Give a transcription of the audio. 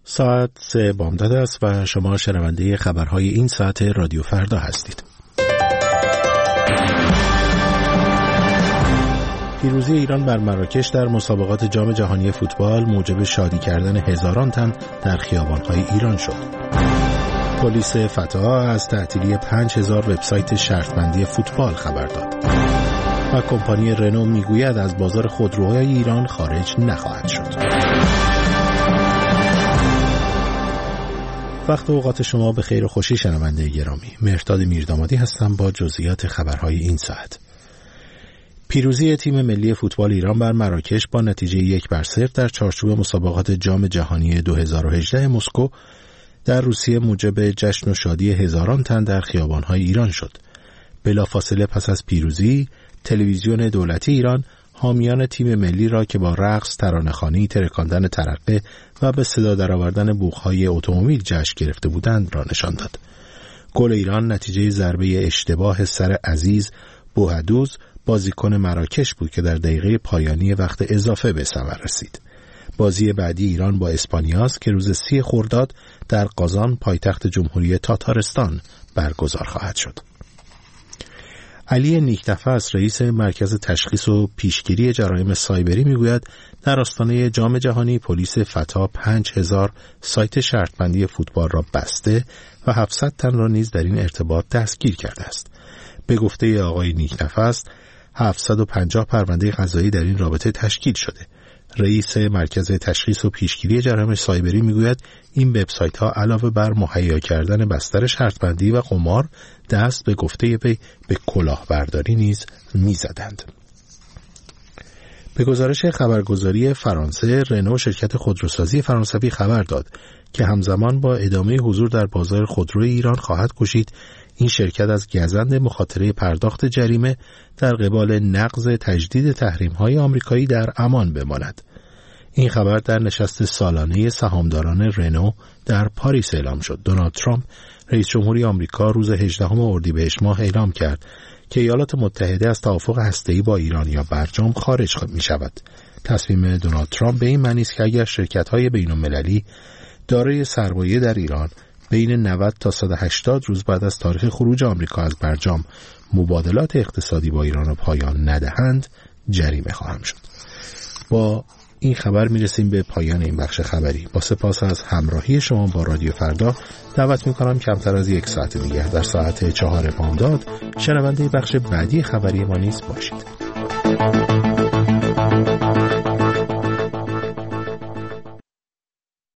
ساعت 3 بامداد است و شما شنونده خبرهای این ساعت رادیو فردا هستید. پیروزی ایران بر مراکش در مسابقات جام جهانی فوتبال موجب شادی کردن هزاران تن در خیابان‌های ایران شد. پلیس فتا از تعطیلی 5000 وبسایت شرطبندی فوتبال خبر داد. و کمپانی رنو میگوید از بازار خودروهای ایران خارج نخواهد شد. وقت و اوقات شما به خیر و خوشی شنونده گرامی. مهرداد میردامادی هستم با جزئیات خبرهای این ساعت. پیروزی تیم ملی فوتبال ایران بر مراکش با نتیجه 1-0 در چارچوب مسابقات جام جهانی 2018 مسکو در روسیه موجب جشن و شادی هزاران تن در خیابان‌های ایران شد. بلافاصله پس از پیروزی، تلویزیون دولتی ایران حامیان تیم ملی را که با رقص، ترانه‌خوانی، ترکاندن ترقه و به صدا درآوردن بوق‌های اتومبیل جشن گرفته بودند را نشان داد. گل ایران نتیجه ضربه اشتباه سر عزیز بوهدوز بازیکن مراکش بود که در دقیقه پایانی وقت اضافه به ثمر رسید. بازی بعدی ایران با اسپانیاست که روز 30 خرداد در قازان پایتخت جمهوری تاتارستان برگزار خواهد شد. علی نیکنفس رئیس مرکز تشخیص و پیشگیری جرایم سایبری میگوید در آستانه جام جهانی پلیس فتا 5000 سایت شرطبندی فوتبال را بسته و 700 تن را نیز در این ارتباط دستگیر کرده است. به گفته آقای نیکنفس 750 پرونده قضایی در این رابطه تشکیل شده. رئیس مرکز تشخیص و پیشگیری جرایم سایبری میگوید این وبسایت ها علاوه بر مهیا کردن بستر شرطبندی و قمار دست به گفته وی به کلاهبرداری نیز میزدند. به گزارش خبرگزاری فرانسه، رنو شرکت خودروسازی فرانسوی خبر داد که همزمان با ادامه حضور در بازار خودروی ایران خواهد کوشید این شرکت از گزند مخاطره پرداخت جریمه در قبال نقض تجدید تحریم‌های آمریکایی در امان بماند. این خبر در نشست سالانه سهامداران رنو در پاریس اعلام شد. دونالد ترامپ رئیس جمهوری آمریکا روز 18 اردیبهشت ماه اعلام کرد که ایالات متحده از توافق هسته‌ای با ایران یا برجام خارج می‌شود. تصمیم دونالد ترامپ به این معنی است که اگر شرکت‌های بین‌المللی دارای سرمایه در ایران بین 90 تا 180 روز بعد از تاریخ خروج آمریکا از برجام مبادلات اقتصادی با ایران را پایان ندهند جریمه خواهم شد. با این خبر میرسیم به پایان این بخش خبری. با سپاس از همراهی شما با رادیو فردا دعوت میکنم کمتر از 1 ساعت دیگر در ساعت 4 بامداد شنونده بخش بعدی خبری ما نیز باشید.